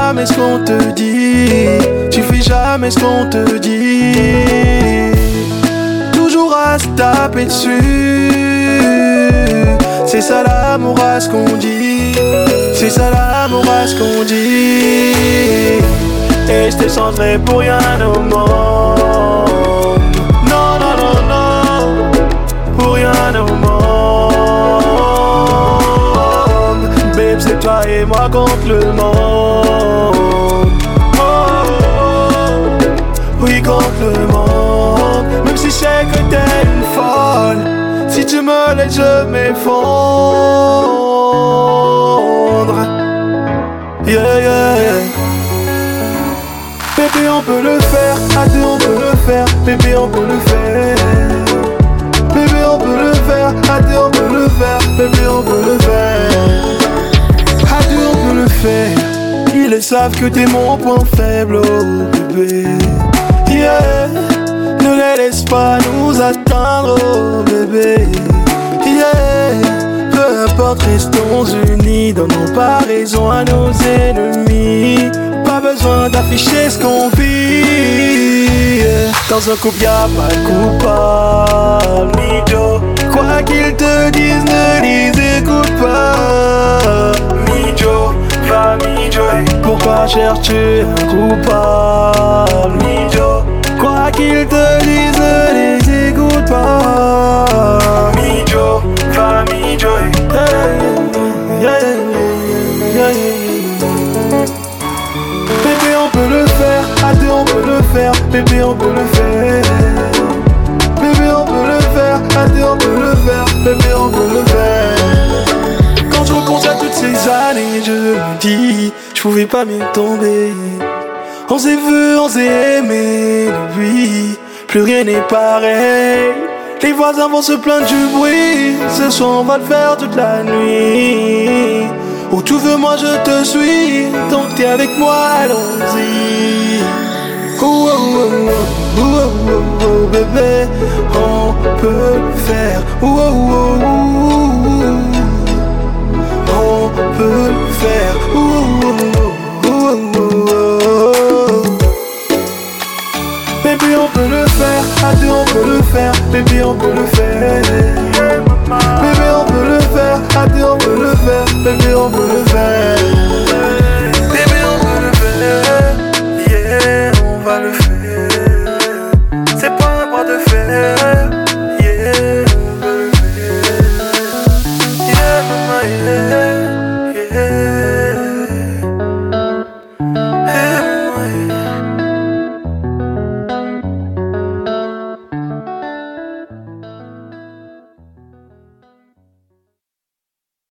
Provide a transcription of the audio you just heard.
jamais ce qu'on te dit. Tu fais jamais ce qu'on te dit. Toujours à se taper dessus. C'est ça l'amour à ce qu'on dit. C'est ça l'amour à ce qu'on dit. Et je te changerai pour rien au monde. Non, non, non, non, pour rien au monde. Babe, c'est toi et moi contre le monde. Oh, oh, oh, oui, contre le monde. Même si je sais que t'es une folle, si tu me laisses, je m'effondre. Yeah, yeah, yeah. Bébé, on peut le faire, à deux on peut le faire. Bébé, on peut le faire. Bébé, on peut le faire, à deux on peut le faire. Bébé, on peut le faire. À deux on peut le faire. Ils savent que t'es mon point faible, oh bébé. Yeah. Ne les laisse pas nous atteindre, oh bébé. Yeah. Peu importe, restons unis. Donnons pas raison à nos ennemis. Pas besoin d'afficher ce qu'on vit. Dans un couple y'a pas de coupable. Mijo, quoi qu'ils te disent, ne les écoute pas. Mijo, va Mijo. Pourquoi cherches-tu un coupable? Mijo, quoi qu'ils te disent, ne les écoute pas. Mijo, va Mijo. Bébé, on peut le faire, à deux on peut le faire. Bébé, on peut le faire. Bébé, on peut le faire, à deux on peut le faire. Bébé, on peut le faire. Quand je repense à toutes ces années, je me dis, je pouvais pas mieux tomber. On s'est vu, on s'est aimé, depuis plus rien n'est pareil. Les voisins vont se plaindre du bruit. Ce soir on va le faire toute la nuit. Où tu veux, moi je te suis. Donc t'es avec moi, allons-y. Oh, oh, oh, oh, oh, oh, oh, bébé, on peut le faire. Oh, oh, oh, oh, oh, on peut